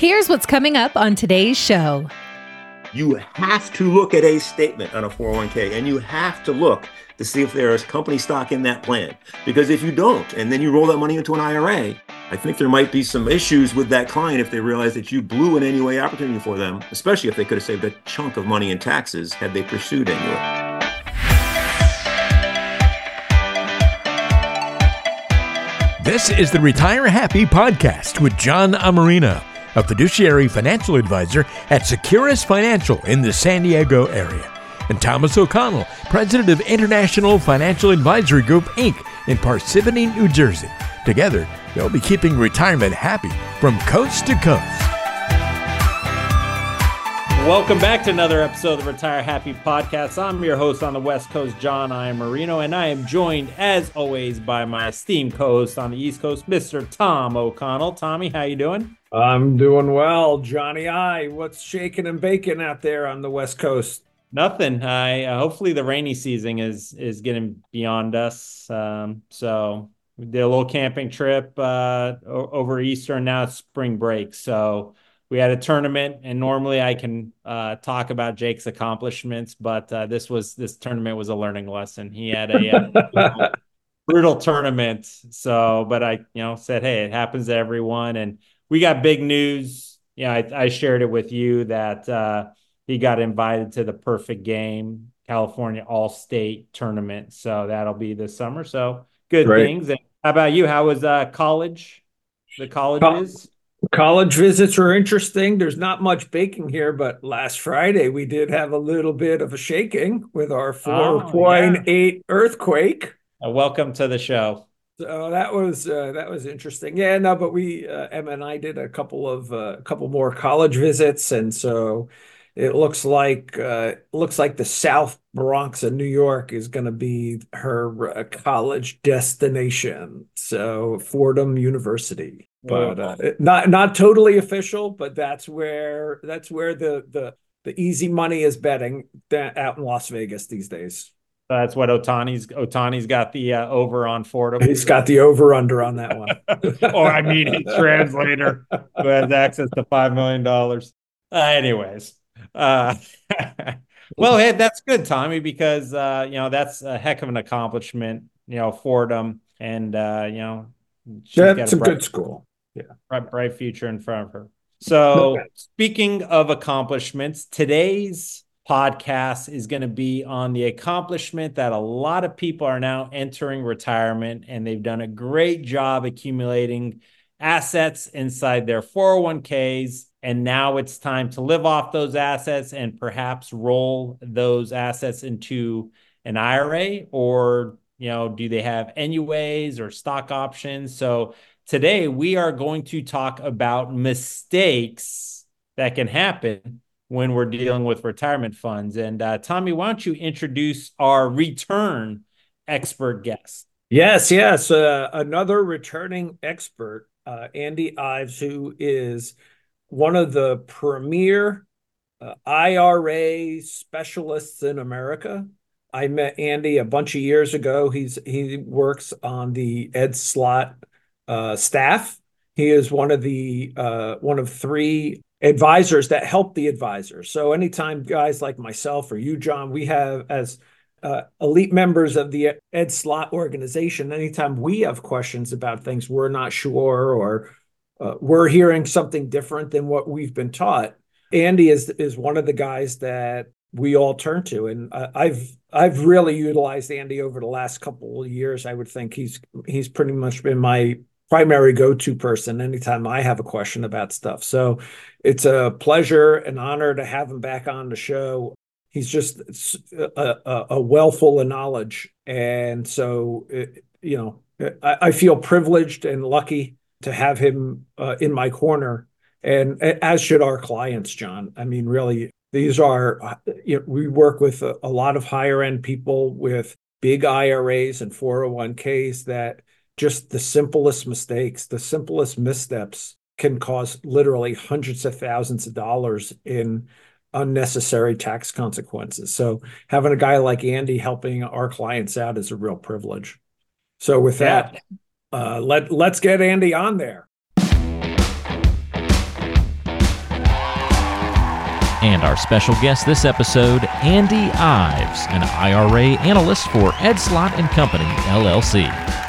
Here's what's coming up on today's show. You have to look at a statement on a 401k, and you have to look to see if there is company stock in that plan. Because if you don't, and then you roll that money into an IRA, I think there might be some issues with that client if they realize that you blew an NUA opportunity for them, especially if they could have saved a chunk of money in taxes had they pursued NUA. This is the Retire Happy podcast with John Amarino, a fiduciary financial advisor at Securus Financial in the San Diego area, and Thomas O'Connell, president of International Financial Advisory Group, Inc. in Parsippany, New Jersey. Together, they'll be keeping retirement happy from coast to coast. Welcome back to another episode of the Retire Happy podcast. I'm your host on the West Coast, John Marino, and I am joined, as always, by my esteemed co-host on the East Coast, Mr. Tom O'Connell. Tommy, how you doing? I'm doing well, Johnny I. What's shaking and baking out there on the West Coast? Nothing. Hopefully the rainy season is getting beyond us. So we did a little camping trip over Easter, and now it's spring break. So we had a tournament, and normally I can talk about Jake's accomplishments, but this tournament was a learning lesson. He had a brutal tournament. So, but I said, hey, it happens to everyone, and we got big news. I shared it with you that he got invited to the Perfect Game California All-State Tournament. So that'll be this summer. So good things. And how about you? How was college? The colleges? College visits were interesting. There's not much baking here, but last Friday we did have a little bit of a shaking with our 4.8 earthquake. Welcome to the show. So that was interesting. Yeah, no, but we Emma and I did a couple more college visits, and so it looks like the South Bronx of New York is going to be her college destination. So Fordham University, but not totally official. But that's where the easy money is betting out in Las Vegas these days. That's what Otani's got the over on Fordham. He's got the over under on that one. Or his translator who has access to $5 million. Anyways. Well, hey, that's good, Tommy, because that's a heck of an accomplishment, Fordham, and that's a good school. Yeah, bright future in front of her. So speaking of accomplishments, today's podcast is going to be on the accomplishment that a lot of people are now entering retirement, and they've done a great job accumulating assets inside their 401ks. And now it's time to live off those assets and perhaps roll those assets into an IRA, or, do they have NUAs or stock options? So today we are going to talk about mistakes that can happen when we're dealing with retirement funds. And Tommy, why don't you introduce our return expert guest? Yes. Another returning expert, Andy Ives, who is one of the premier IRA specialists in America. I met Andy a bunch of years ago. He works on the Ed Slott staff. He is one of three advisors that help the advisors. So anytime guys like myself or you, John, we have as elite members of the Ed Slott organization, anytime we have questions about things we're not sure, or we're hearing something different than what we've been taught, Andy is one of the guys that we all turn to. And I've really utilized Andy over the last couple of years. I would think he's pretty much been my primary go-to person anytime I have a question about stuff. So it's a pleasure and honor to have him back on the show. He's just a well full of knowledge. And so, I feel privileged and lucky to have him in my corner, and as should our clients, John. I mean, really, these are, we work with a lot of higher end people with big IRAs and 401ks that just the simplest mistakes, the simplest missteps can cause literally hundreds of thousands of dollars in unnecessary tax consequences. So having a guy like Andy helping our clients out is a real privilege. So with that, let's get Andy on there. And our special guest this episode, Andy Ives, an IRA analyst for Ed Slott and Company, LLC.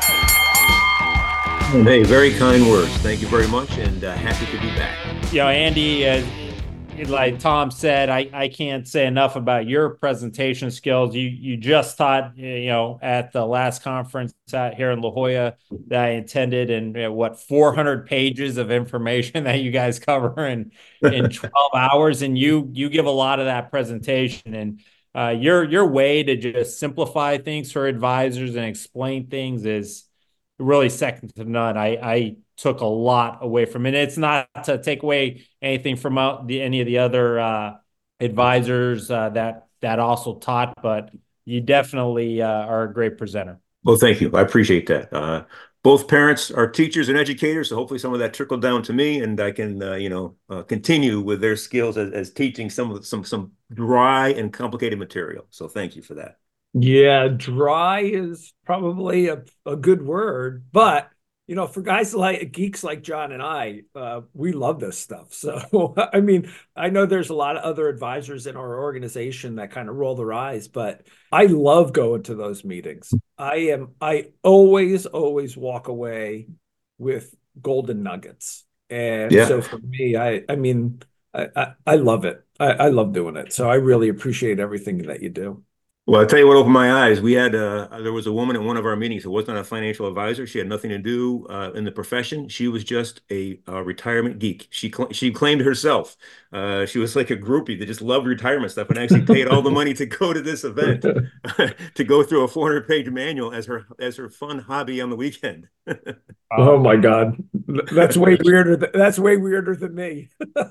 Hey, very kind words. Thank you very much, and happy to be back. Andy, like Tom said, I can't say enough about your presentation skills. You just taught, at the last conference out here in La Jolla that I attended, and 400 pages of information that you guys cover in 12 hours, and you give a lot of that presentation, and your way to just simplify things for advisors and explain things is really second to none. I took a lot away from it. It's not to take away anything from any of the other advisors that also taught, but you definitely are a great presenter. Well, thank you. I appreciate that. Both parents are teachers and educators, so hopefully some of that trickled down to me, and I can, continue with their skills as teaching some dry and complicated material. So thank you for that. Yeah, dry is probably a good word, but for guys geeks like John and I, we love this stuff. So, I mean, I know there's a lot of other advisors in our organization that kind of roll their eyes, but I love going to those meetings. I always walk away with golden nuggets. And so for me, I love it. I love doing it. So I really appreciate everything that you do. Well, I'll tell you what opened my eyes. We had there was a woman at one of our meetings who wasn't a financial advisor. She had nothing to do in the profession. She was just a retirement geek. She claimed herself. She was like a groupie that just loved retirement stuff and actually paid all the money to go to this event to go through a 400-page manual as her fun hobby on the weekend. Oh my God, that's way weirder. That's way weirder than me.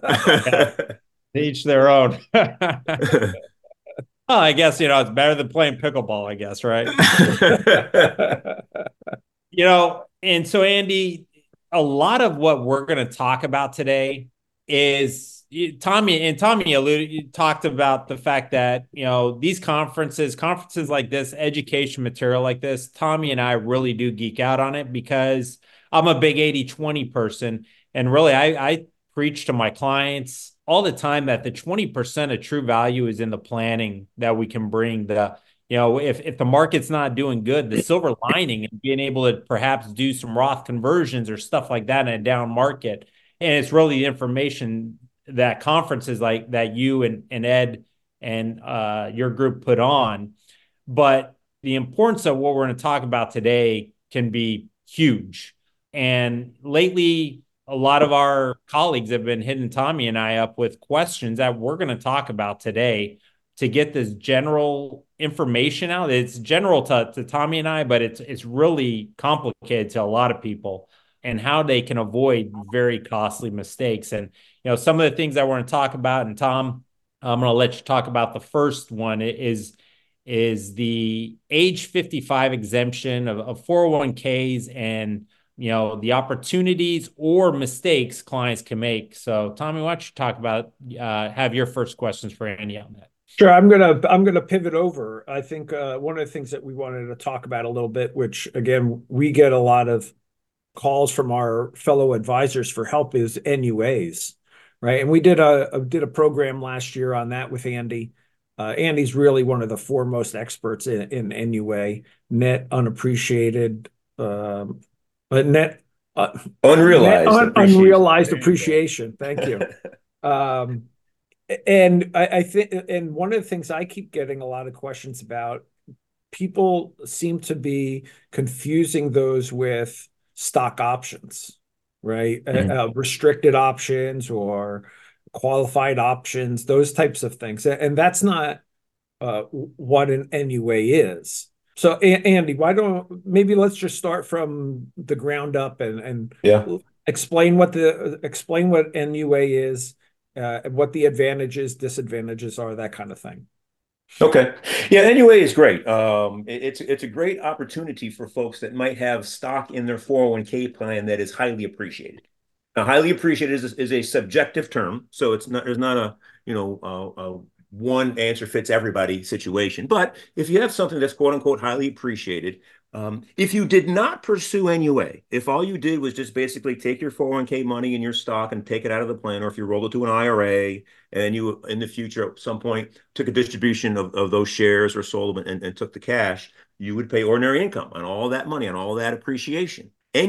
Each their own. Well, I guess, it's better than playing pickleball, I guess, right? And so, Andy, a lot of what we're going to talk about today is Tommy alluded, you talked about the fact that, these conferences like this, education material like this, Tommy and I really do geek out on it because I'm a big 80-20 person. And really, I preach to my clients all the time that the 20% of true value is in the planning that we can bring. If the market's not doing good, the silver lining and being able to perhaps do some Roth conversions or stuff like that in a down market. And it's really the information that conferences like that you and Ed and your group put on. But the importance of what we're going to talk about today can be huge. And lately, a lot of our colleagues have been hitting Tommy and I up with questions that we're going to talk about today to get this general information out. It's general to Tommy and I, but it's really complicated to a lot of people and how they can avoid very costly mistakes. And, some of the things that we're going to talk about, and Tom, I'm going to let you talk about the first one is the age 55 exemption of 401ks and the opportunities or mistakes clients can make. So, Tommy, why don't you talk about have your first questions for Andy on that? Sure, I'm gonna pivot over. I think one of the things that we wanted to talk about a little bit, which again we get a lot of calls from our fellow advisors for help, is NUAs, right? And we did a program last year on that with Andy. Andy's really one of the foremost experts in NUA, net unappreciated. Net unrealized appreciation. Thank you. And I think, and one of the things I keep getting a lot of questions about, people seem to be confusing those with stock options, right? Mm-hmm. Restricted options or qualified options, those types of things. And that's not what an NUA is. So, Andy, maybe let's just start from the ground up and explain what NUA is, what the advantages, disadvantages are, that kind of thing. Okay. Yeah, NUA is great. It's a great opportunity for folks that might have stock in their 401k plan that is highly appreciated. Now, highly appreciated is a subjective term, so there's not a one answer fits everybody situation. But if you have something that's quote unquote highly appreciated, If you did not pursue NUA, if all you did was just basically take your 401k money in your stock and take it out of the plan, or if you rolled it to an IRA and you in the future at some point took a distribution of those shares or sold them and took the cash, you would pay ordinary income on all that money, on all that appreciation.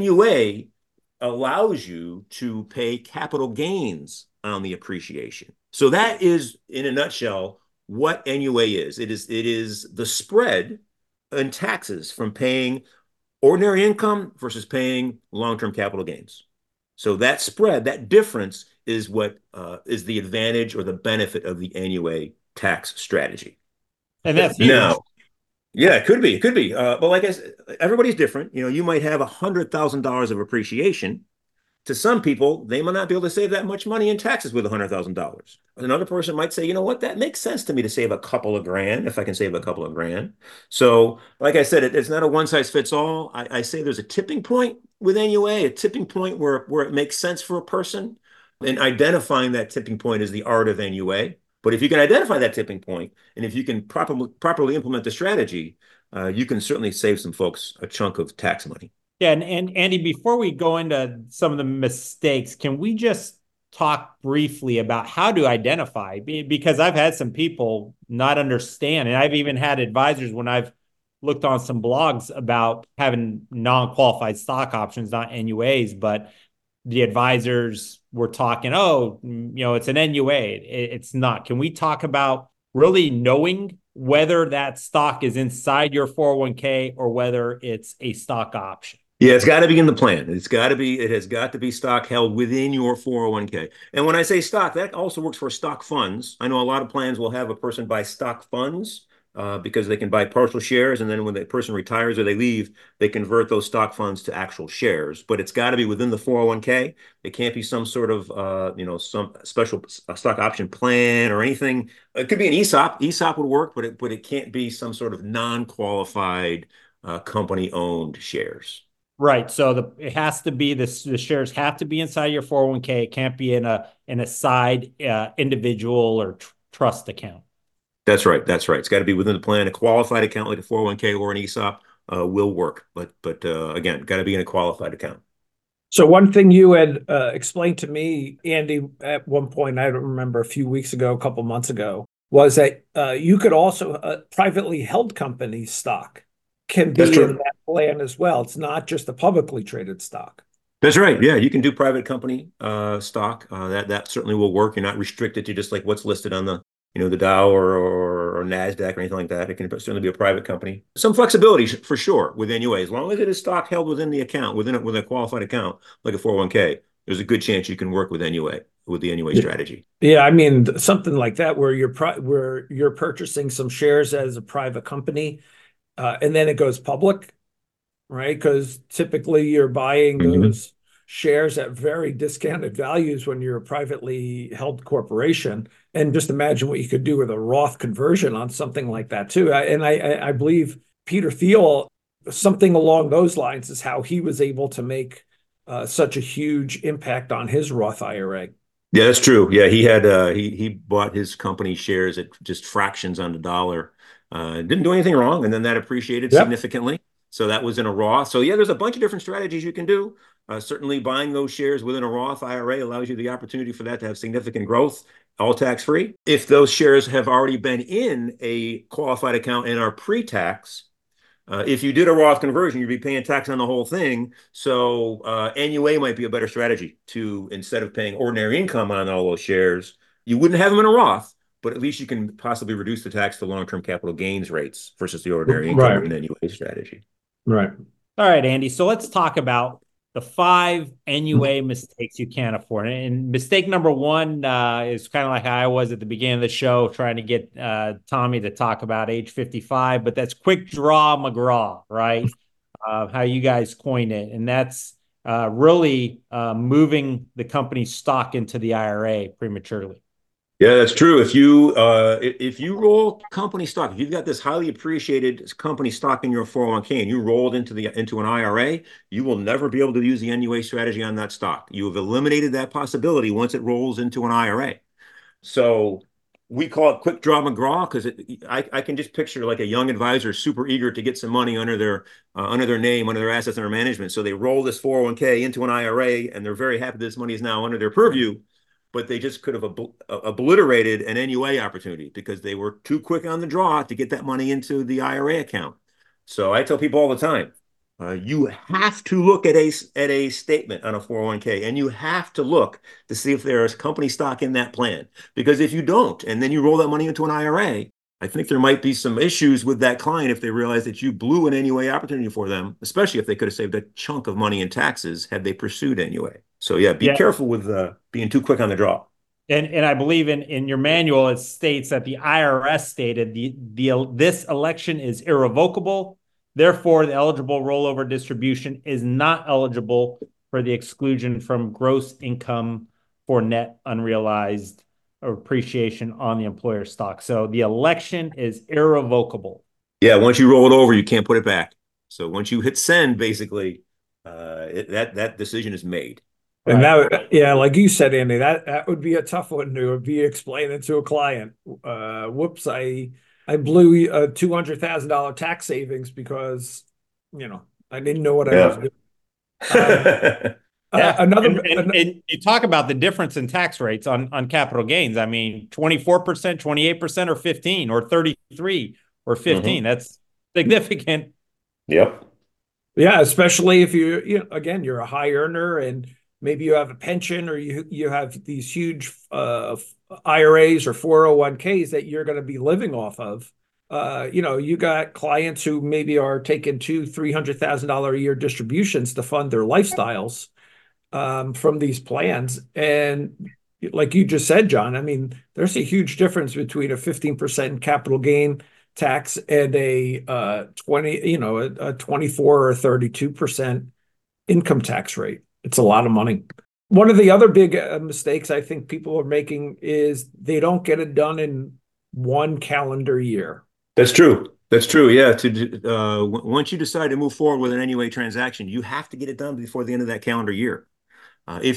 NUA allows you to pay capital gains on the appreciation. So that is, in a nutshell, what NUA is. It is the spread in taxes from paying ordinary income versus paying long-term capital gains. So that spread, that difference is what is the advantage or the benefit of the NUA tax strategy. And that's huge. Now, yeah, it could be. It could be. But like I said, everybody's different. You might have $100,000 of appreciation. To some people, they might not be able to save that much money in taxes with $100,000. Another person might say, you know what, that makes sense to me to save a couple of grand if I can save a couple of grand. So, like I said, it's not a one size fits all. I say there's a tipping point with NUA, a tipping point where it makes sense for a person. And identifying that tipping point is the art of NUA. But if you can identify that tipping point, and if you can properly implement the strategy, you can certainly save some folks a chunk of tax money. Yeah, and Andy, before we go into some of the mistakes, can we just talk briefly about how to identify? Because I've had some people not understand, and I've even had advisors when I've looked on some blogs about having non-qualified stock options, not NUAs, but the advisors were talking, it's an NUA. It's not. Can we talk about really knowing whether that stock is inside your 401k or whether it's a stock option? Yeah, it's got to be in the plan. It has got to be stock held within your 401k. And when I say stock, that also works for stock funds. I know a lot of plans will have a person buy stock funds because they can buy partial shares. And then when the person retires or they leave, they convert those stock funds to actual shares. But it's got to be within the 401k. It can't be some sort of, some special stock option plan or anything. It could be an ESOP. ESOP would work, but it can't be some sort of non-qualified company-owned shares. Right. So it has to be the shares have to be inside your 401k. It can't be in a side individual or trust account. That's right. That's right. It's got to be within the plan. A qualified account like a 401k or an ESOP will work, but again, got to be in a qualified account. So one thing you had explained to me, Andy, at one point, I don't remember, a few weeks ago, a couple months ago, was that you could also privately held company stock can be in that plan as well. It's not just a publicly traded stock. That's right. Yeah, you can do private company stock. That certainly will work. You're not restricted to just like what's listed on the the Dow or NASDAQ or anything like that. It can certainly be a private company. Some flexibility for sure with NUA, as long as it is stock held within the account, with a qualified account like a 401k. There's a good chance you can work with NUA with the NUA strategy. Yeah, I mean something like that where you're purchasing some shares as a private company. And then it goes public, right? Because typically you're buying those shares at very discounted values when you're a privately held corporation. And just imagine what you could do with a Roth conversion on something like that too. I believe Peter Thiel, something along those lines is how he was able to make such a huge impact on his Roth IRA. Yeah, that's true. Yeah, he had he bought his company shares at just fractions on the dollar. Didn't do anything wrong, and then that appreciated significantly. So that was in a Roth. So yeah, there's a bunch of different strategies you can do. Certainly buying those shares within a Roth IRA allows you the opportunity for that to have significant growth, all tax-free. If those shares have already been in a qualified account and are pre-tax, if you did a Roth conversion, you'd be paying tax on the whole thing. So NUA might be a better strategy to, instead of paying ordinary income on all those shares, you wouldn't have them in a Roth, but at least you can possibly reduce the tax to long-term capital gains rates versus the ordinary income and NUA strategy. Right. All right, Andy. So let's talk about the 5 NUA mistakes you can't afford. And mistake number 1 is kind of like I was at the beginning of the show, trying to get Tommy to talk about age 55, but that's quick draw McGraw, right? How you guys coined it. And that's really moving the company's stock into the IRA prematurely. Yeah, that's true. If you roll company stock, if you've got this highly appreciated company stock in your 401k and you roll it into an IRA, you will never be able to use the NUA strategy on that stock. You have eliminated that possibility once it rolls into an IRA. So we call it quick draw McGraw because I can just picture like a young advisor super eager to get some money under their name, under their assets under management. So they roll this 401k into an IRA, and they're very happy this money is now under their purview, but they just could have obliterated an NUA opportunity because they were too quick on the draw to get that money into the IRA account. So I tell people all the time, you have to look at a statement on a 401k, and you have to look to see if there is company stock in that plan. Because if you don't, and then you roll that money into an IRA, I think there might be some issues with that client if they realize that you blew an NUA opportunity for them, especially if they could have saved a chunk of money in taxes had they pursued NUA. So yeah, be careful with being too quick on the draw. And I believe in your manual, it states that the IRS stated this election is irrevocable. Therefore, the eligible rollover distribution is not eligible for the exclusion from gross income for net unrealized appreciation on the employer stock. So the election is irrevocable. Yeah, once you roll it over, you can't put it back. So once you hit send, basically, that decision is made. And that, yeah, like you said, Andy, that would be a tough one to be explaining to a client. Whoops, I blew a $200,000 tax savings because, I didn't know what I was doing. And you talk about the difference in tax rates on capital gains. I mean, 24%, 28%, or 15, or 33, or 15. Mm-hmm. That's significant. Yep. Yeah, especially if you're a high earner and maybe you have a pension or you have these huge IRAs or 401ks that you're going to be living off of. You got clients who maybe are taking $200,000-$300,000 a year distributions to fund their lifestyles from ththese plans. And like you just said, John, I mean, there's a huge difference between a 15% capital gain tax and a 24 or 32% income tax rate. It's a lot of money. One of the other big mistakes I think people are making is they don't get it done in one calendar year. That's true. Yeah. Once you decide to move forward with an NUA transaction, you have to get it done before the end of that calendar year. If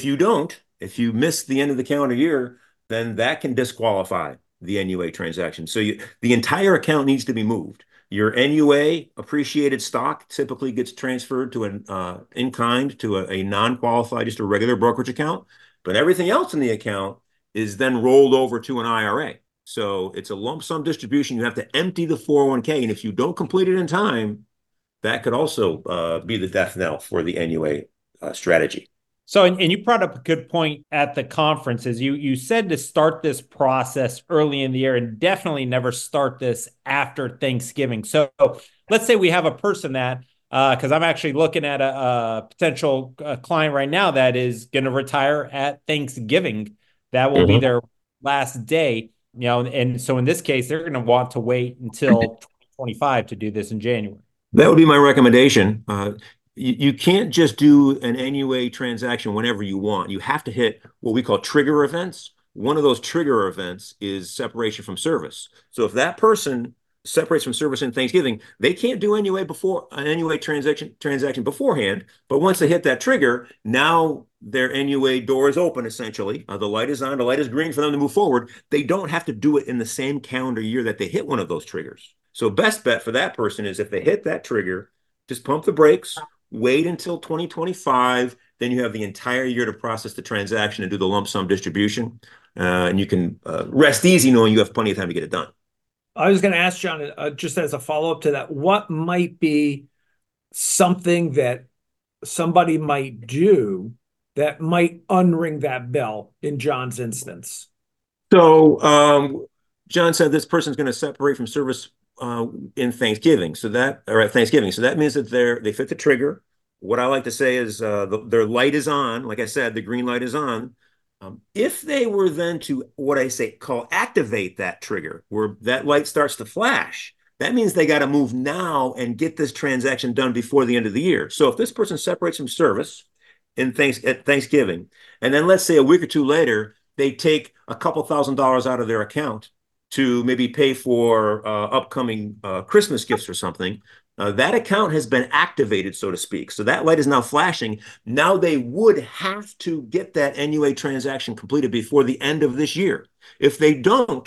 you miss the end of the calendar year, then that can disqualify the NUA transaction. So the entire account needs to be moved. Your NUA appreciated stock typically gets transferred to in kind to a non-qualified, just a regular brokerage account. But everything else in the account is then rolled over to an IRA. So it's a lump sum distribution. You have to empty the 401k. And if you don't complete it in time, that could also be the death knell for the NUA strategy. So, and you brought up a good point at the conference, is you said to start this process early in the year and definitely never start this after Thanksgiving. So let's say we have a person that, because I'm actually looking at a potential client right now that is going to retire at Thanksgiving. That will be their last day, and so in this case, they're going to want to wait until 2025 to do this in January. That would be my recommendation. You can't just do an NUA transaction whenever you want. You have to hit what we call trigger events. One of those trigger events is separation from service. So if that person separates from service in Thanksgiving, they can't do NUA before an NUA transaction beforehand. But once they hit that trigger, now their NUA door is open, essentially. The light is on, the light is green for them to move forward. They don't have to do it in the same calendar year that they hit one of those triggers. So best bet for that person is if they hit that trigger, just pump the brakes, wait until 2025, then you have the entire year to process the transaction and do the lump sum distribution. And you can rest easy knowing you have plenty of time to get it done. I was going to ask John, just as a follow-up to that, what might be something that somebody might do that might unring that bell in John's instance? So John said this person's going to separate from service in Thanksgiving. So at Thanksgiving. So that means that they fit the trigger. What I like to say is their light is on. Like I said, the green light is on. If they were then to what I call activate that trigger, where that light starts to flash, that means they got to move now and get this transaction done before the end of the year. So if this person separates from service at Thanksgiving, and then let's say a week or two later, they take a couple $1,000s out of their account to maybe pay for upcoming Christmas gifts or something, that account has been activated, so to speak. So that light is now flashing. Now they would have to get that NUA transaction completed before the end of this year. If they don't,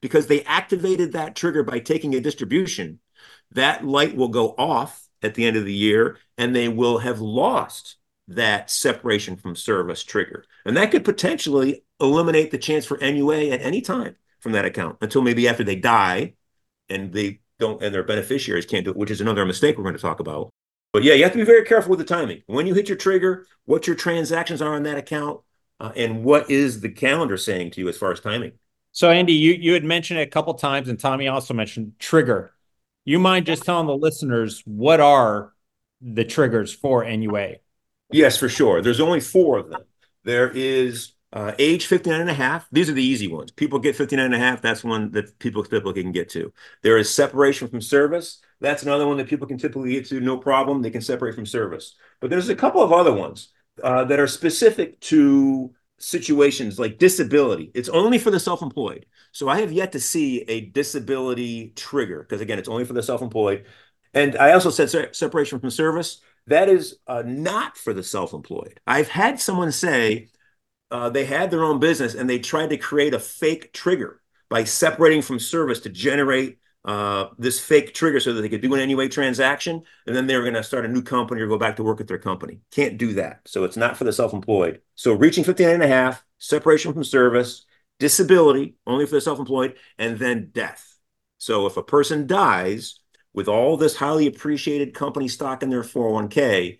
because they activated that trigger by taking a distribution, that light will go off at the end of the year and they will have lost that separation from service trigger. And that could potentially eliminate the chance for NUA at any time from that account until maybe after they die and they don't, and their beneficiaries can't do it, which is another mistake we're going to talk about. But yeah, you have to be very careful with the timing. When you hit your trigger, what your transactions are on that account, and what is the calendar saying to you as far as timing. So Andy, you had mentioned it a couple of times, and Tommy also mentioned trigger. You mind just telling the listeners what are the triggers for NUA? Yes, for sure. There's only 4 of them. There is age 59 and a half. These are the easy ones. People get 59 and a half. That's one that people typically can get to. There is separation from service. That's another one that people can typically get to. No problem. They can separate from service. But there's a couple of other ones that are specific to situations like disability. It's only for the self-employed. So I have yet to see a disability trigger because, again, it's only for the self-employed. And I also said separation from service. That is not for the self-employed. I've had someone say they had their own business and they tried to create a fake trigger by separating from service to generate this fake trigger so that they could do an NUA transaction. And then they were going to start a new company or go back to work at their company. Can't do that. So it's not for the self-employed. So reaching 59 and a half, separation from service, disability, only for the self-employed, and then death. So if a person dies with all this highly appreciated company stock in their 401k,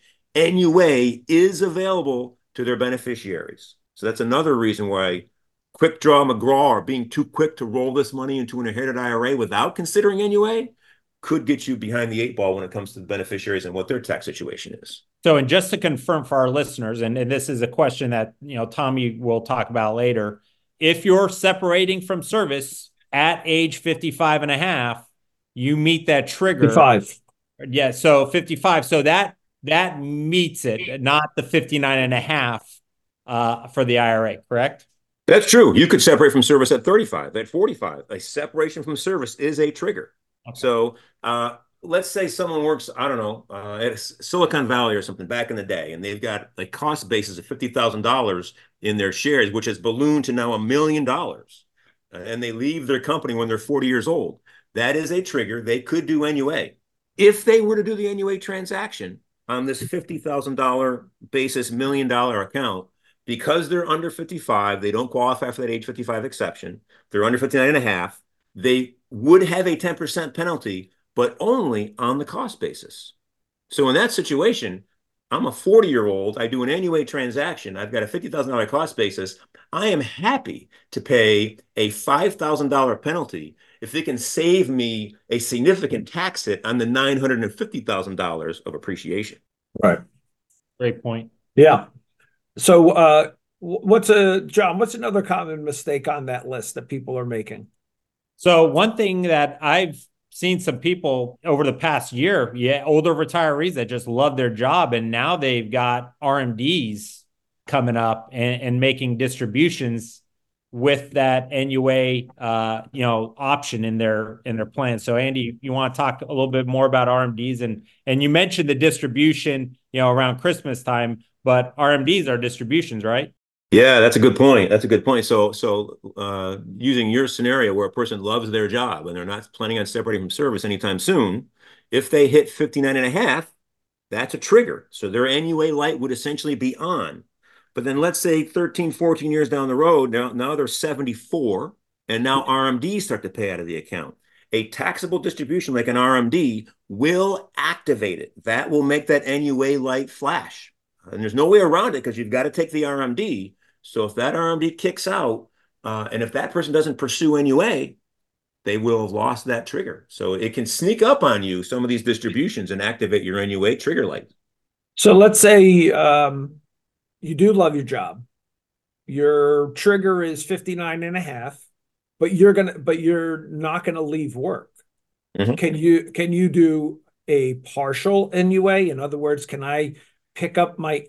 NUA is available to their beneficiaries. So that's another reason why quick draw McGraw or being too quick to roll this money into an inherited IRA without considering NUA could get you behind the 8 ball when it comes to the beneficiaries and what their tax situation is. So, and just to confirm for our listeners, and this is a question that, Tommy will talk about later, if you're separating from service at age 55 and a half, you meet that trigger. 55. Yeah. So 55. So that meets it, not the 59 and a half for the IRA, correct? That's true. You could separate from service at 35, at 45. A separation from service is a trigger. Okay. So let's say someone works, I don't know, at Silicon Valley or something back in the day, and they've got a cost basis of $50,000 in their shares, which has ballooned to now $1 million. And they leave their company when they're 40 years old. That is a trigger. They could do NUA. If they were to do the NUA transaction on this $50,000 basis $1 million account, because they're under 55, they don't qualify for that age 55 exception. They're under 59 and a half. They would have a 10% penalty, but only on the cost basis. So in that situation, I'm a 40-year-old. I do an NUA transaction. I've got a $50,000 cost basis. I am happy to pay a $5,000 penalty if they can save me a significant tax hit on the $950,000 of appreciation. Right. Great point. Yeah. So John, what's another common mistake on that list that people are making? So one thing that I've seen some people over the past year, older retirees that just love their job, and now they've got RMDs coming up and making distributions with that NUA, option in their plan. So Andy, you want to talk a little bit more about RMDs, and you mentioned the distribution, around Christmas time, but RMDs are distributions, right? Yeah, that's a good point. That's a good point. So using your scenario where a person loves their job and they're not planning on separating from service anytime soon, if they hit 59 and a half, that's a trigger. So their NUA light would essentially be on. But then let's say 13, 14 years down the road, now they're 74, and now RMDs start to pay out of the account. A taxable distribution like an RMD will activate it. That will make that NUA light flash. And there's no way around it because you've got to take the RMD. So if that RMD kicks out, and if that person doesn't pursue NUA, they will have lost that trigger. So it can sneak up on you, some of these distributions, and activate your NUA trigger light. So let's say you do love your job. Your trigger is 59 and a half, but you're not going to leave work. Mm-hmm. Can you do a partial NUA? In other words, can I pick up my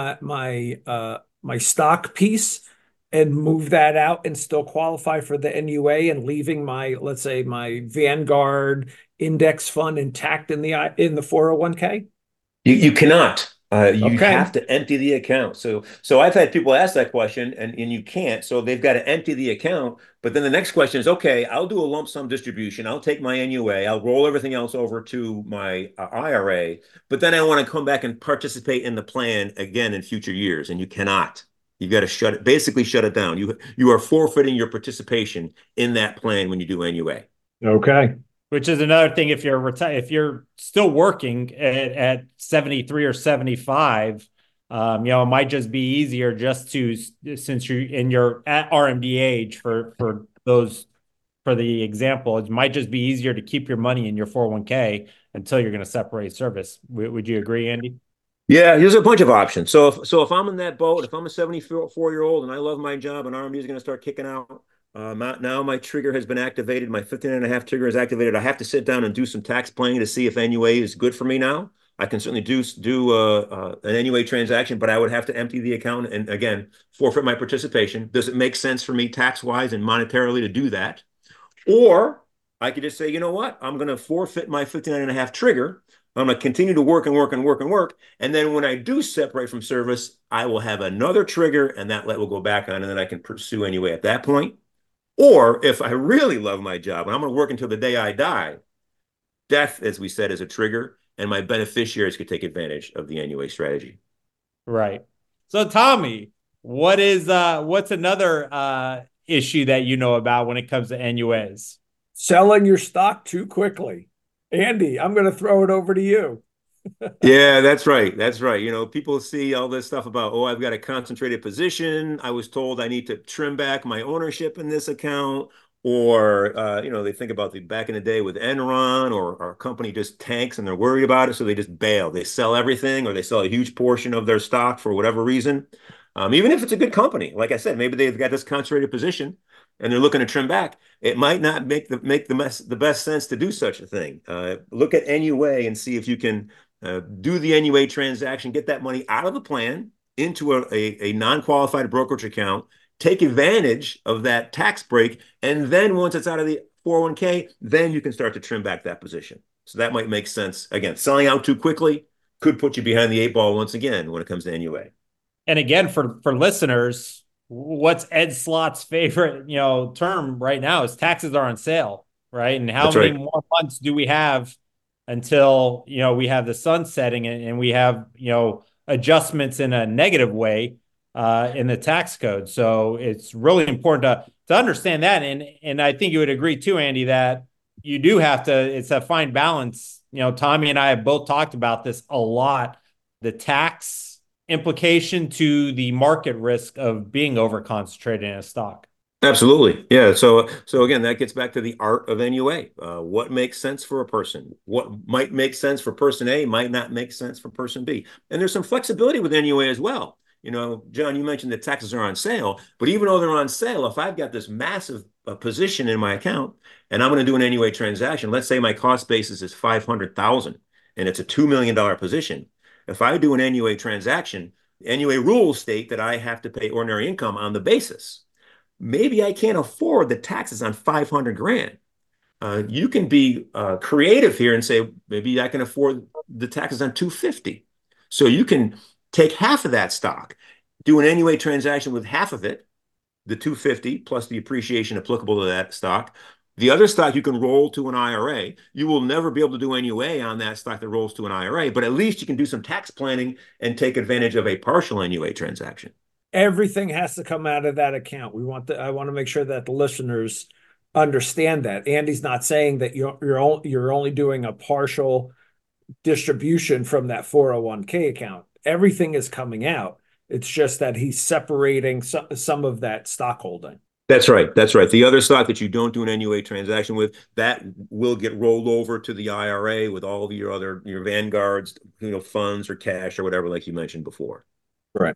stock piece and move that out and still qualify for the NUA, and leaving let's say my Vanguard index fund intact in the 401k? You cannot. You Okay. have to empty the account. So I've had people ask that question, and you can't. So they've got to empty the account. But then the next question is, okay, I'll do a lump sum distribution. I'll take my NUA. I'll roll everything else over to my IRA. But then I want to come back and participate in the plan again in future years, and you cannot. You got to basically shut it down. You are forfeiting your participation in that plan when you do NUA. Okay. Which is another thing if if you're still working at 73 or 75, it might just be easier just to, since you're at RMD age for the example, it might just be easier to keep your money in your 401k until you're going to separate service. Would you agree, Andy? Yeah, there's a bunch of options. So if I'm in that boat, if I'm a 74-year-old and I love my job and RMD is going to start kicking out, now my trigger has been activated. My 15.5 trigger is activated. I have to sit down and do some tax planning to see if NUA is good for me now. I can certainly do an NUA transaction, but I would have to empty the account and, again, forfeit my participation. Does it make sense for me tax-wise and monetarily to do that? Or I could just say, you know what? I'm going to forfeit my 59.5 trigger. I'm going to continue to work and work and work and work. And then when I do separate from service, I will have another trigger and that light will go back on and then I can pursue anyway at that point. Or if I really love my job and I'm going to work until the day I die, death, as we said, is a trigger and my beneficiaries could take advantage of the NUA strategy. Right. So Tommy, what's another issue that you know about when it comes to NUAs? Selling your stock too quickly. Andy, I'm going to throw it over to you. Yeah, that's right. That's right. People see all this stuff about, oh, I've got a concentrated position. I was told I need to trim back my ownership in this account. Or, they think about the back in the day with Enron or our company just tanks and they're worried about it. So they just bail. They sell everything or they sell a huge portion of their stock for whatever reason. Even if it's a good company, like I said, maybe they've got this concentrated position and they're looking to trim back. It might not make the best sense to do such a thing. Look at NUA and see if you can do the NUA transaction, get that money out of the plan into a non-qualified brokerage account, take advantage of that tax break, and then once it's out of the 401k, then you can start to trim back that position. So that might make sense. Again, selling out too quickly could put you behind the 8 ball once again when it comes to NUA. And again, for listeners, what's Ed Slott's favorite, term right now is taxes are on sale, right? And how many more months do we have until, we have the sun setting and we have, adjustments in a negative way in the tax code. So it's really important to understand that. And I think you would agree too, Andy, that you do have to, it's a fine balance. Tommy and I have both talked about this a lot, the tax implication to the market risk of being over concentrated in a stock. Absolutely. Yeah. So again, that gets back to the art of NUA. What makes sense for a person? What might make sense for person A might not make sense for person B. And there's some flexibility with NUA as well. John, you mentioned that taxes are on sale, but even though they're on sale, if I've got this massive position in my account and I'm going to do an NUA transaction, let's say my cost basis is $500,000 and it's a $2 million position. If I do an NUA transaction, NUA rules state that I have to pay ordinary income on the basis. Maybe I can't afford the taxes on 500 grand. You can be creative here and say, maybe I can afford the taxes on 250. So you can take half of that stock, do an NUA transaction with half of it, the 250 plus the appreciation applicable to that stock. The other stock you can roll to an IRA. You will never be able to do NUA on that stock that rolls to an IRA, but at least you can do some tax planning and take advantage of a partial NUA transaction. Everything has to come out of that account. I want to make sure that the listeners understand that. Andy's not saying that you're only doing a partial distribution from that 401k account. Everything is coming out. It's just that he's separating some of that stock holding. That's right. That's right. The other stock that you don't do an NUA transaction with, that will get rolled over to the IRA with all of your Vanguards, funds or cash or whatever, like you mentioned before. Right.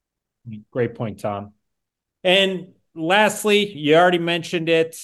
Great point, Tom. And lastly, you already mentioned it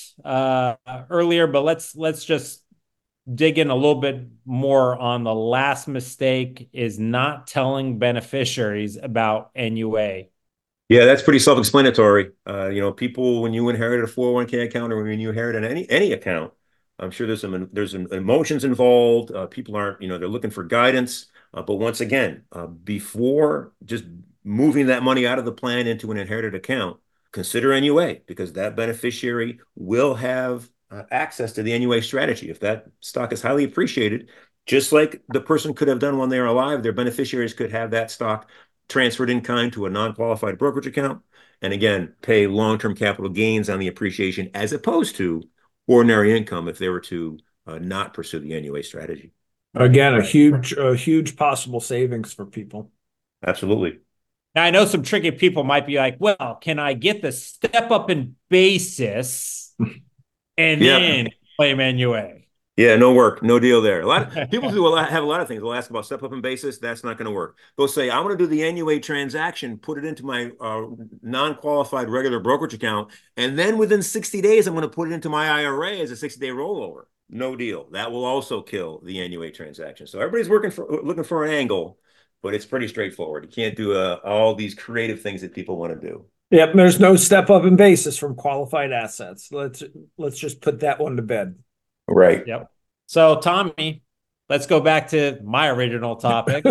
earlier, but let's just dig in a little bit more on the last mistake is not telling beneficiaries about NUA. Yeah, that's pretty self-explanatory. People, when you inherited a 401k account or when you inherited any account, I'm sure there's some emotions involved. People aren't, they're looking for guidance. But once again, before just moving that money out of the plan into an inherited account, consider NUA, because that beneficiary will have access to the NUA strategy. If that stock is highly appreciated, just like the person could have done when they are alive, their beneficiaries could have that stock transferred in kind to a non-qualified brokerage account. And again, pay long-term capital gains on the appreciation as opposed to ordinary income if they were to not pursue the NUA strategy. Again, a huge possible savings for people. Absolutely. Now, I know some tricky people might be like, well, can I get the step up in basis and then claim NUA? Yeah, no work, no deal there. A lot of people have a lot of things. They'll ask about step up in basis. That's not going to work. They'll say, I want to do the NUA transaction, put it into my non-qualified regular brokerage account, and then within 60 days, I'm going to put it into my IRA as a 60-day rollover. No deal. That will also kill the NUA transaction. So everybody's looking for an angle, but it's pretty straightforward. You can't do all these creative things that people want to do. Yep, there's no step up in basis from qualified assets. Let's just put that one to bed. Right. Yep. So, Tommy, let's go back to my original topic.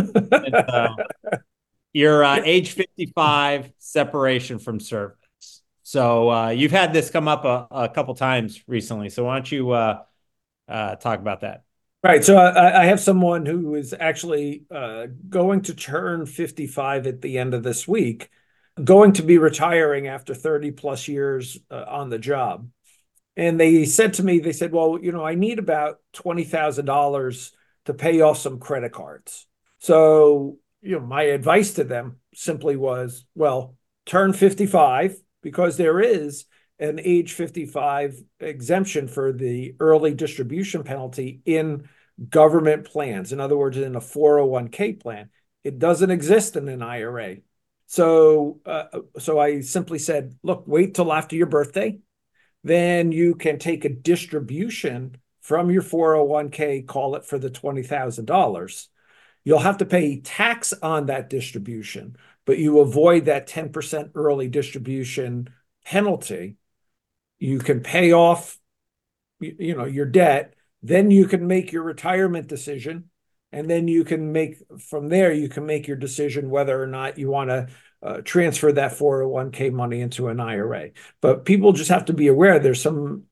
Your age 55 separation from service. So you've had this come up a couple times recently. So why don't you talk about that? Right. So I have someone who is actually going to turn 55 at the end of this week, going to be retiring after 30 plus years on the job. And they said to me, they said, well, I need about $20,000 to pay off some credit cards. So, my advice to them simply was, well, turn 55, because there is an age 55 exemption for the early distribution penalty in government plans. In other words, in a 401k plan. It doesn't exist in an IRA. So I simply said, look, wait till after your birthday. Then you can take a distribution from your 401k, call it for the $20,000. You'll have to pay tax on that distribution, but you avoid that 10% early distribution penalty. You can pay off, your debt. Then you can make your retirement decision. And then you can make your decision whether or not you want to transfer that 401k money into an IRA. But people just have to be aware there's some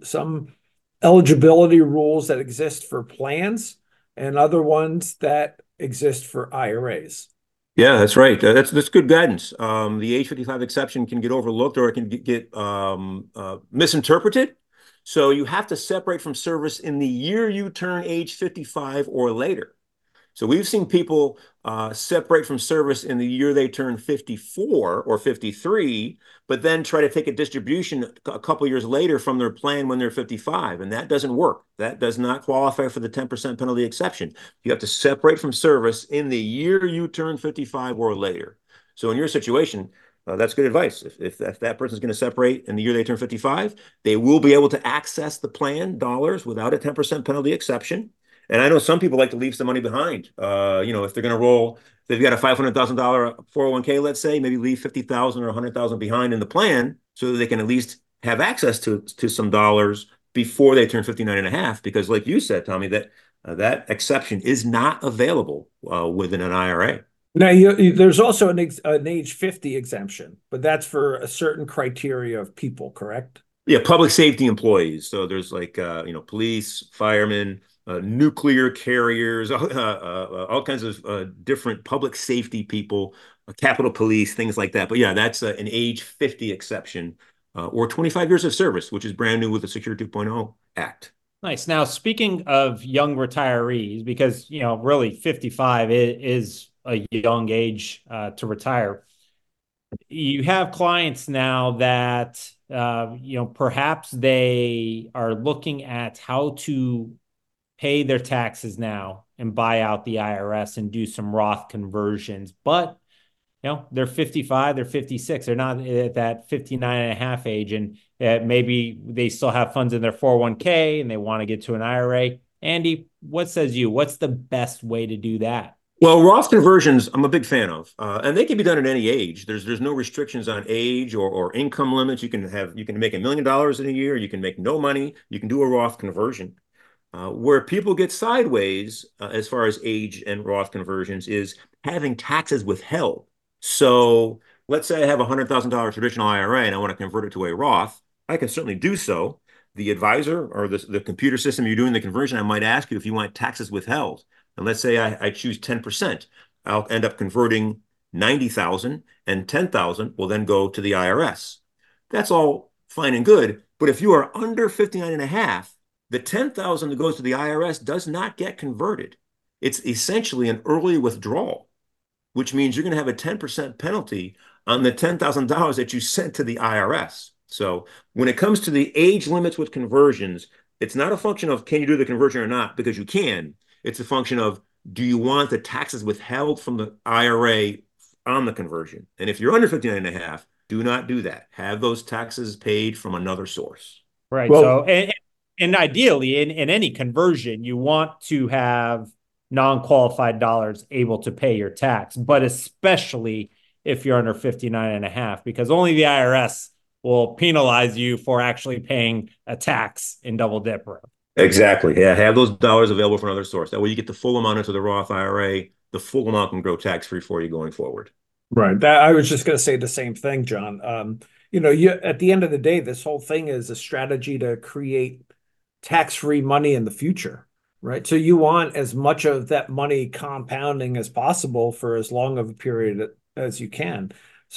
eligibility rules that exist for plans and other ones that exist for IRAs. Yeah, that's right. That's good guidance. The age 55 exception can get overlooked, or it can get misinterpreted. So you have to separate from service in the year you turn age 55 or later. So we've seen people separate from service in the year they turn 54 or 53, but then try to take a distribution a couple years later from their plan when they're 55, and that doesn't work. That does not qualify for the 10% penalty exception. You have to separate from service in the year you turn 55 or later. So in your situation, that's good advice. If that person's going to separate in the year they turn 55, they will be able to access the plan dollars without a 10% penalty exception. And I know some people like to leave some money behind. If they're going to roll, they've got a $500,000 401k, let's say, maybe leave 50,000 or 100,000 behind in the plan so that they can at least have access to some dollars before they turn 59 and a half. Because like you said, Tommy, that exception is not available within an IRA. Now, there's also an age 50 exemption, but that's for a certain criteria of people, correct? Yeah, public safety employees. So there's police, firemen, nuclear carriers, all kinds of different public safety people, Capitol Police, things like that. But yeah, that's an age 50 exception or 25 years of service, which is brand new with the Secure 2.0 Act. Nice. Now, speaking of young retirees, because, really 55 is a young age to retire. You have clients now that, perhaps they are looking at how to pay their taxes now and buy out the IRS and do some Roth conversions. But, they're 55, they're 56. They're not at that 59 and a half age. And maybe they still have funds in their 401k and they want to get to an IRA. Andy, what says you? What's the best way to do that? Well, Roth conversions, I'm a big fan of, and they can be done at any age. There's no restrictions on age or income limits. You can make $1 million in a year. You can make no money. You can do a Roth conversion. Where people get sideways as far as age and Roth conversions is having taxes withheld. So let's say I have a $100,000 traditional IRA and I want to convert it to a Roth. I can certainly do so. The advisor or the computer system you're doing the conversion, I might ask you if you want taxes withheld. And let's say I choose 10%. I'll end up converting 90,000 and 10,000 will then go to the IRS. That's all fine and good. But if you are under 59 and a half, the 10,000 that goes to the IRS does not get converted. It's essentially an early withdrawal, which means you're going to have a 10% penalty on the $10,000 that you sent to the IRS. So when it comes to the age limits with conversions, it's not a function of can you do the conversion or not, because you can. It's a function of do you want the taxes withheld from the IRA on the conversion? And if you're under 59 and a half, do not do that. Have those taxes paid from another source. Right. Well, and ideally, in any conversion, you want to have non-qualified dollars able to pay your tax, but especially if you're under 59 and a half, because only the IRS will penalize you for actually paying a tax in double dip. Exactly. Yeah. Have those dollars available from another source. That way you get the full amount into the Roth IRA. The full amount can grow tax-free for you going forward. Right. I was just going to say the same thing, John. You at the end of the day, this whole thing is a strategy to create tax-free money in the future, right? So you want as much of that money compounding as possible for as long of a period as you can.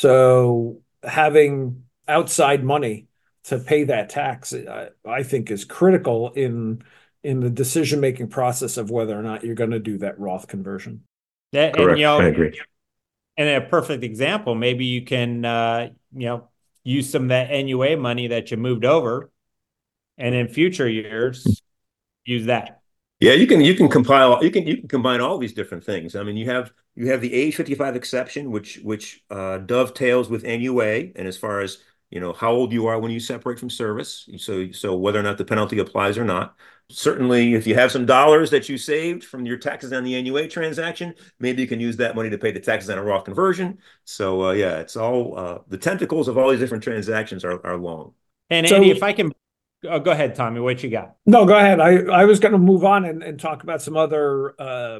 So having outside money to pay that tax, I think, is critical in the decision-making process of whether or not you're going to do that Roth conversion. Correct. And, I agree. And a perfect example, maybe you can, use some of that NUA money that you moved over, and in future years, use that. Yeah, you can combine all these different things. I mean, you have the age 55 exception, which dovetails with NUA, and as far as how old you are when you separate from service, so whether or not the penalty applies or not. Certainly, if you have some dollars that you saved from your taxes on the NUA transaction, maybe you can use that money to pay the taxes on a Roth conversion. So it's all the tentacles of all these different transactions are long. And Andy, if I can, go ahead, Tommy. What you got? No, go ahead. I was going to move on and talk about some other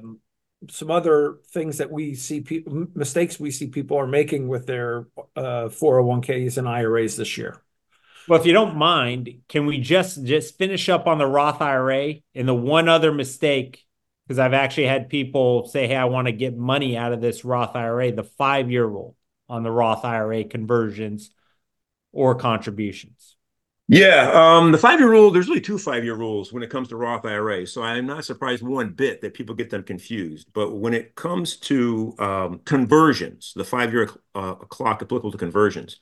things that we see mistakes we see people are making with their 401ks and IRAs this year. Well, if you don't mind, can we just finish up on the Roth IRA and the one other mistake? Because I've actually had people say, hey, I want to get money out of this Roth IRA, the 5-year rule on the Roth IRA conversions or contributions. Yeah, the 5-year rule, there's really 2 5-year rules when it comes to Roth IRA. So I'm not surprised one bit that people get them confused. But when it comes to conversions, the 5-year clock applicable to conversions,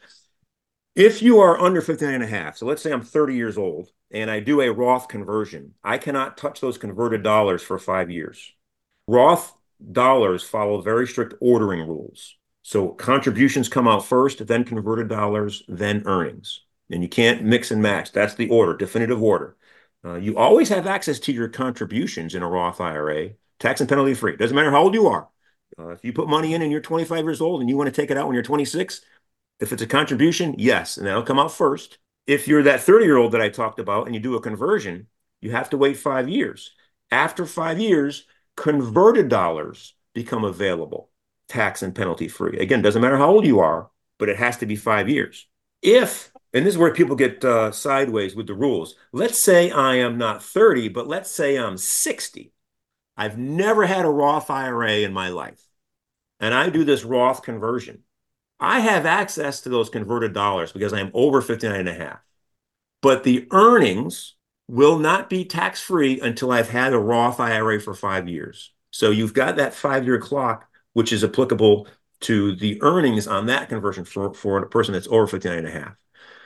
if you are under 59 and a half, so let's say I'm 30 years old and I do a Roth conversion, I cannot touch those converted dollars for 5 years. Roth dollars follow very strict ordering rules. So contributions come out first, then converted dollars, then earnings. And you can't mix and match. That's the order, definitive order. You always have access to your contributions in a Roth IRA, tax and penalty free. Doesn't matter how old you are. If you put money in and you're 25 years old and you want to take it out when you're 26, if it's a contribution, yes, and that'll come out first. If you're that 30-year-old that I talked about and you do a conversion, you have to wait 5 years. After 5 years, converted dollars become available, tax and penalty free. Again, doesn't matter how old you are, but it has to be 5 years. And this is where people get sideways with the rules. Let's say I am not 30, but let's say I'm 60. I've never had a Roth IRA in my life, and I do this Roth conversion. I have access to those converted dollars because I'm over 59 and a half. But the earnings will not be tax-free until I've had a Roth IRA for 5 years. So you've got that 5-year clock, which is applicable to the earnings on that conversion for a person that's over 59 and a half.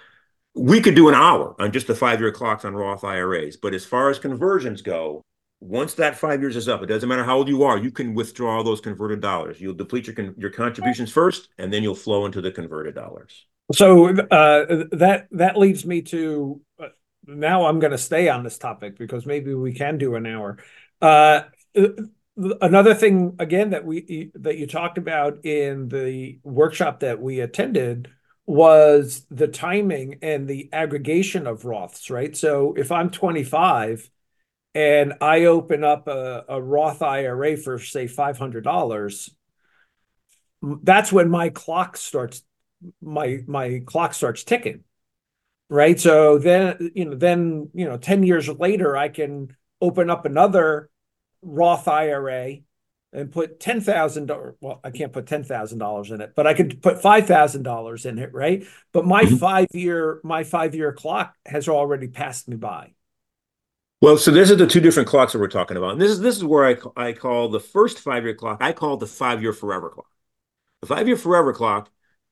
We could do an hour on just the 5-year clocks on Roth IRAs. But as far as conversions go, once that 5 years is up, it doesn't matter how old you are, you can withdraw those converted dollars. You'll deplete your contributions first, and then you'll flow into the converted dollars. So that leads me to now I'm going to stay on this topic because maybe we can do an hour. Another thing, again, that you talked about in the workshop that we attended was the timing and the aggregation of Roths, right? So if I'm 25 and I open up a Roth IRA for, say, $500, that's when my clock starts ticking, right? So then 10 years later, I can open up another Roth IRA and put $10,000. Well, I can't put $10,000 in it, but I could put $5,000 in it, right? But my Mhm. 5 year clock has already passed me by. Well, so this is the two different clocks that we're talking about. And this is where I call the first 5 year clock, I call the 5 year forever clock. The 5 year forever clock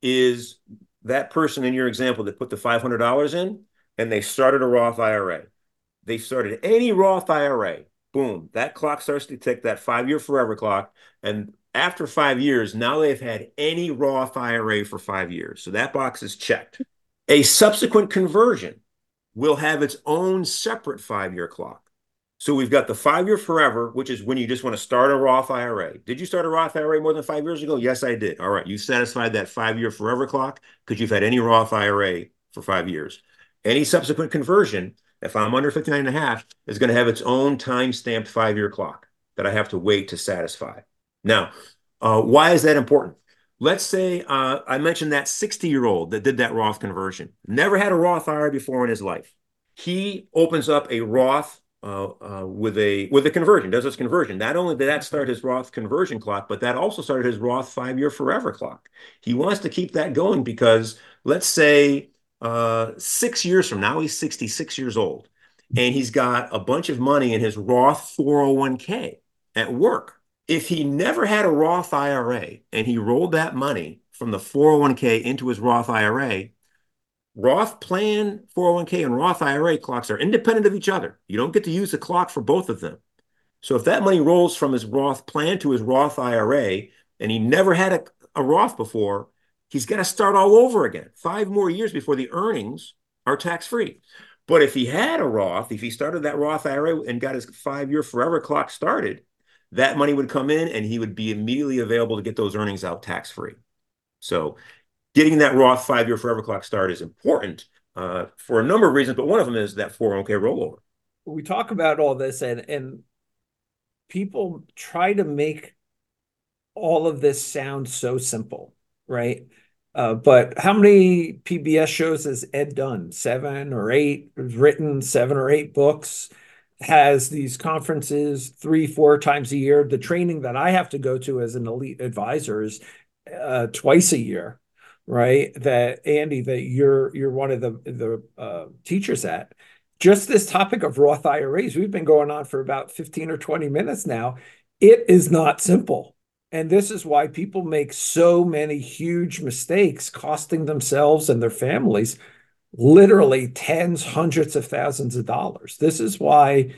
is that person in your example that put the $500 in and they started a Roth IRA. They started any Roth IRA. Boom, that clock starts to tick, that 5 year forever clock. And after 5 years, now they've had any Roth IRA for 5 years. So that box is checked. A subsequent conversion will have its own separate 5 year clock. So we've got the 5 year forever, which is when you just want to start a Roth IRA. Did you start a Roth IRA more than 5 years ago? Yes, I did. All right. You satisfied that 5 year forever clock because you've had any Roth IRA for 5 years. Any subsequent conversion, if I'm under 59 and a half, is going to have its own time-stamped 5 year clock that I have to wait to satisfy. Now, why is that important? Let's say I mentioned that 60-year-old that did that Roth conversion, never had a Roth IRA before in his life. He opens up a Roth with a conversion, does this conversion. Not only did that start his Roth conversion clock, but that also started his Roth 5 year forever clock. He wants to keep that going because let's say 6 years from now, he's 66 years old and he's got a bunch of money in his Roth 401k at work. If he never had a Roth IRA and he rolled that money from the 401k into his Roth IRA, Roth plan 401k and Roth IRA clocks are independent of each other. You don't get to use the clock for both of them. So if that money rolls from his Roth plan to his Roth IRA and he never had a Roth before, he's got to start all over again, 5 more years before the earnings are tax-free. But if he had a Roth, if he started that Roth IRA and got his 5 year forever clock started, that money would come in and he would be immediately available to get those earnings out tax-free. So getting that Roth 5 year forever clock start is important for a number of reasons, but one of them is that 401k rollover. We talk about all this, and people try to make all of this sound so simple, right? But how many PBS shows has Ed done? 7 or 8, written 7 or 8 books, has these conferences 3-4 times a year. The training that I have to go to as an elite advisor is twice a year, right? That Andy, that you're one of the teachers at. Just this topic of Roth IRAs, we've been going on for about 15 or 20 minutes now. It is not simple. And this is why people make so many huge mistakes, costing themselves and their families literally tens, hundreds of thousands of dollars. This is why,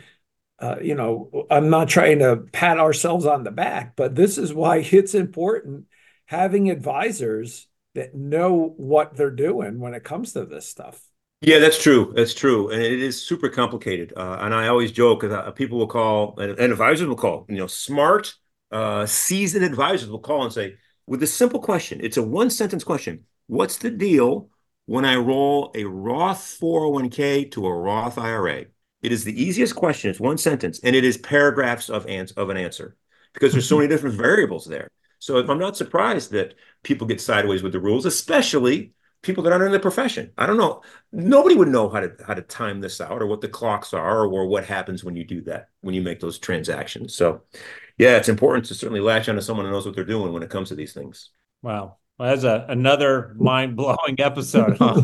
I'm not trying to pat ourselves on the back, but this is why it's important having advisors that know what they're doing when it comes to this stuff. Yeah, that's true. That's true. And it is super complicated. And I always joke because people will call and advisors will call, smart, seasoned advisors will call and say, with a simple question, it's a one sentence question. What's the deal when I roll a Roth 401k to a Roth IRA? It is the easiest question. It's one sentence, and it is paragraphs of an answer because there's so many different variables there. So I'm not surprised that people get sideways with the rules, especially people that aren't in the profession. I don't know. Nobody would know how to time this out or what the clocks are or what happens when you do that, when you make those transactions. So yeah, it's important to certainly latch onto someone who knows what they're doing when it comes to these things. Wow. Well, that's another mind-blowing episode, huh?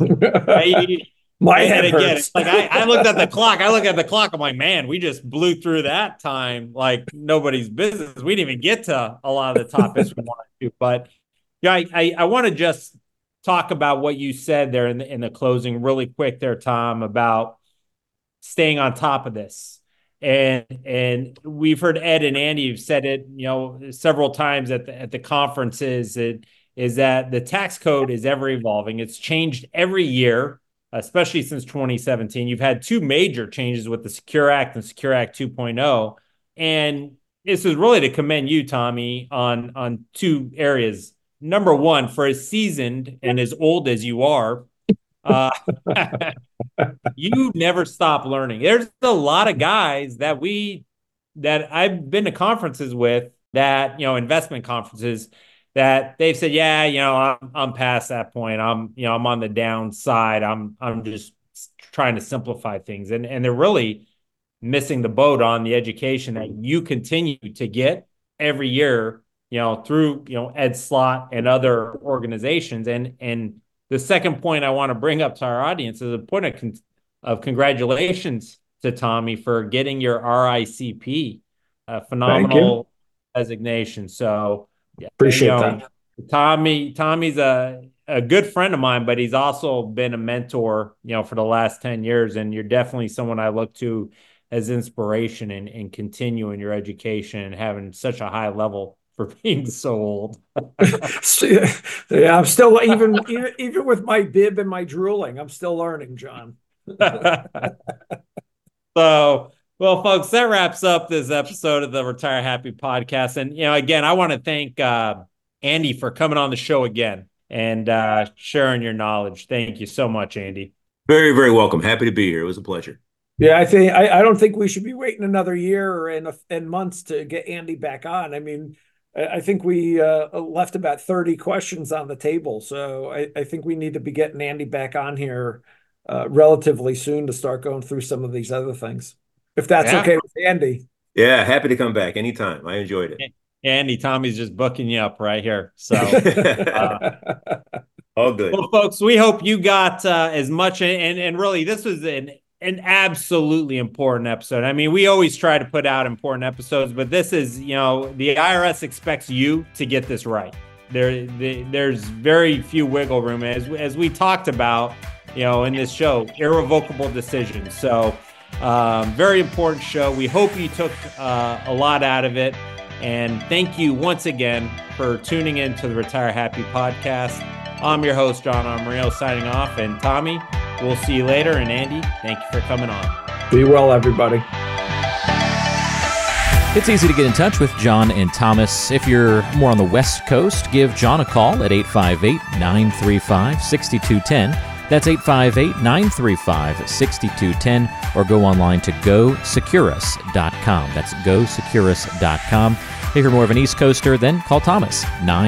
My and head again, hurts. it's like I looked at the clock. I look at the clock. I'm like, man, we just blew through that time like nobody's business. We didn't even get to a lot of the topics we wanted to. But yeah, I want to just talk about what you said there in the closing really quick there, Tom, about staying on top of this. And we've heard Ed and Andy have said it, several times at the conferences. It is that the tax code is ever evolving. It's changed every year, especially since 2017. You've had 2 major changes with the Secure Act and Secure Act 2.0. And this is really to commend you, Tommy, on 2 areas. Number one, for as seasoned and as old as you are, You never stop learning. There's a lot of guys that I've been to conferences with that, investment conferences that they've said, yeah, I'm past that point. I'm on the downside. I'm just trying to simplify things. And they're really missing the boat on the education that you continue to get every year, through, Ed Slott and other organizations. And the second point I want to bring up to our audience is a point of congratulations to Tommy for getting your RICP, phenomenal designation. So appreciate that. Tommy's a good friend of mine, but he's also been a mentor, for the last 10 years. And you're definitely someone I look to as inspiration in continuing your education and having such a high level for being so old. Yeah, I'm still, even with my bib and my drooling, I'm still learning, John. So, well, folks, that wraps up this episode of the Retire Happy podcast. And, again, I want to thank Andy for coming on the show again and sharing your knowledge. Thank you so much, Andy. Very, very welcome. Happy to be here. It was a pleasure. Yeah, I don't think we should be waiting another year and months to get Andy back on. I mean, I think we left about 30 questions on the table. So I think we need to be getting Andy back on here relatively soon to start going through some of these other things. If that's okay with Andy. Yeah, happy to come back anytime. I enjoyed it. Andy, Tommy's just booking you up right here. So all good. Well, folks, we hope you got as much. And really, this was an absolutely important episode. I mean, we always try to put out important episodes, but this is, the IRS expects you to get this right. There's very few wiggle room, as we talked about, in this show, irrevocable decisions. So very important show. We hope you took a lot out of it. And thank you once again for tuning in to the Retire Happy podcast. I'm your host, John Amarino, signing off. And Tommy, we'll see you later. And Andy, thank you for coming on. Be well, everybody. It's easy to get in touch with John and Thomas. If you're more on the West Coast, give John a call at 858-935-6210. That's 858-935-6210, or go online to GoSecurus.com. That's GoSecurus.com. If you're more of an East Coaster, then call Thomas,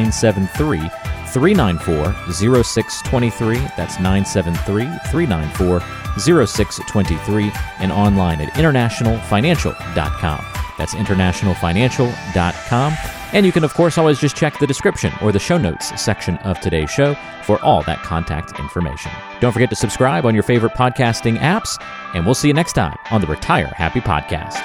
973-394-0623. That's 973-394-0623, and online at internationalfinancial.com. That's internationalfinancial.com. And you can, of course, always just check the description or the show notes section of today's show for all that contact information. Don't forget to subscribe on your favorite podcasting apps, and we'll see you next time on the Retire Happy Podcast.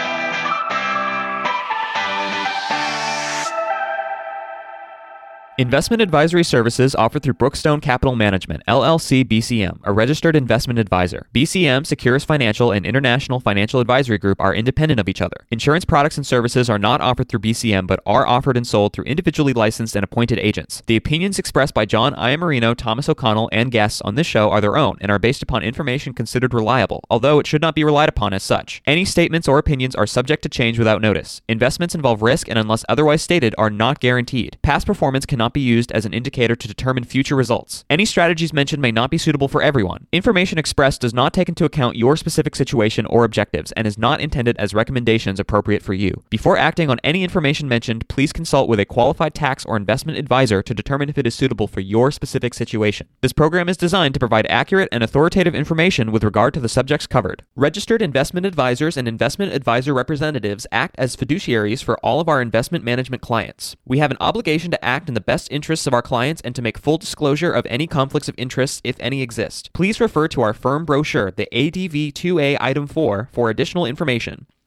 Investment advisory services offered through Brookstone Capital Management, LLC BCM, a registered investment advisor. BCM, Securus Financial, and International Financial Advisory Group are independent of each other. Insurance products and services are not offered through BCM, but are offered and sold through individually licensed and appointed agents. The opinions expressed by John Iamarino, Thomas O'Connell, and guests on this show are their own and are based upon information considered reliable, although it should not be relied upon as such. Any statements or opinions are subject to change without notice. Investments involve risk and, unless otherwise stated, are not guaranteed. Past performance cannot be used as an indicator to determine future results. Any strategies mentioned may not be suitable for everyone. Information expressed does not take into account your specific situation or objectives and is not intended as recommendations appropriate for you. Before acting on any information mentioned, please consult with a qualified tax or investment advisor to determine if it is suitable for your specific situation. This program is designed to provide accurate and authoritative information with regard to the subjects covered. Registered investment advisors and investment advisor representatives act as fiduciaries for all of our investment management clients. We have an obligation to act in the best interests of our clients and to make full disclosure of any conflicts of interest, if any exist. Please refer to our firm brochure, the ADV 2A Item 4, for additional information.